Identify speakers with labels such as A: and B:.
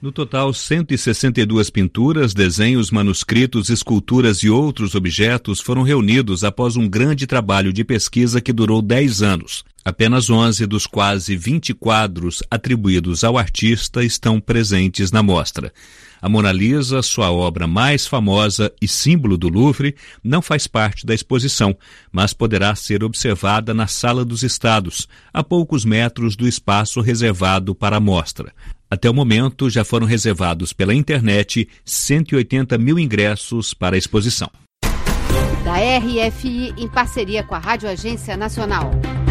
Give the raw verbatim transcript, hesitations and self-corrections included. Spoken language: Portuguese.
A: No total, cento e sessenta e duas pinturas, desenhos, manuscritos, esculturas e outros objetos foram reunidos após um grande trabalho de pesquisa que durou dez anos. Apenas onze dos quase vinte quadros atribuídos ao artista estão presentes na mostra. A Mona Lisa, sua obra mais famosa e símbolo do Louvre, não faz parte da exposição, mas poderá ser observada na Sala dos Estados, a poucos metros do espaço reservado para a mostra. Até o momento, já foram reservados pela internet cento e oitenta mil ingressos para a exposição.
B: Da R F I, em parceria com a Rádio Agência Nacional.